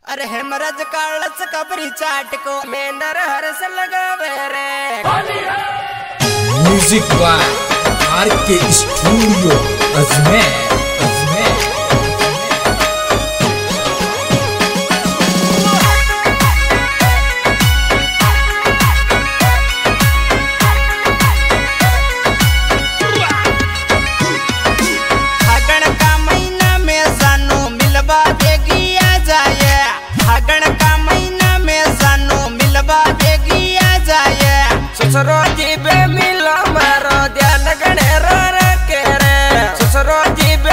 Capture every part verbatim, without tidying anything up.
अरे हेमराज कालच कबरी चाट को मैं नर हरस लगावे रे। Music by R K studio Ajmer Ajmer. फागण का महीना में सानू मिलवा बेगी आ जाए। फागण का महीना में सानू मिलवा बेगी आ जाए। ससुरो जी बे मिलो मारो ध्यान गणे रो रखे रे। ससुरो जी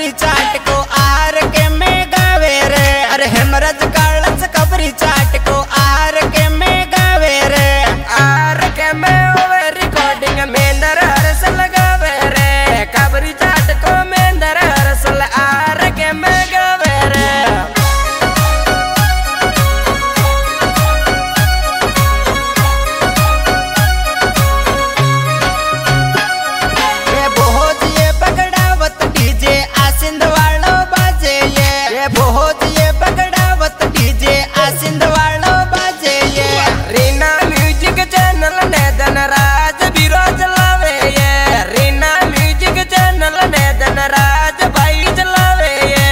कबरी चाट को आर के में गावे रे। अरे हेमराज कालच कबरी चाट को आर के में गावे रे। आर के में ओवे रिकॉर्डिंग में दर हरस लगावे रे। कबरी चाट को में दर हरस आर के में गावे रे। बहुत ये बगड़ावत डीजे आसिंद वालो बाजे ये। रीना म्यूजिक चैनल ने धनराज बिरोज लावे ये। रीना म्यूजिक चैनल ने धनराज भाई चलावे ये।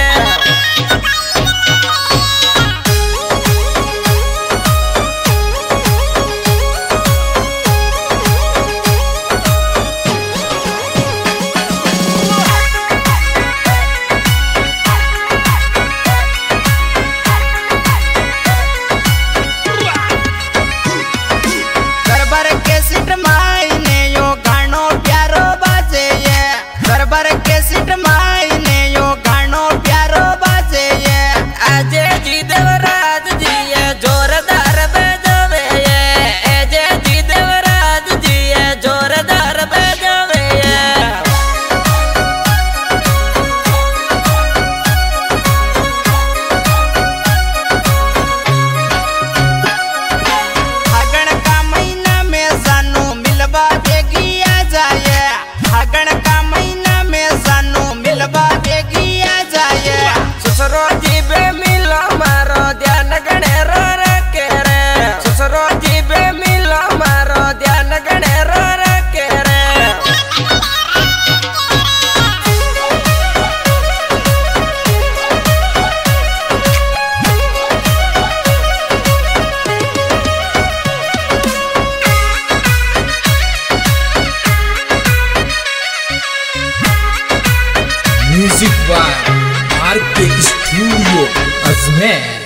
Music by R K studio Ajmer.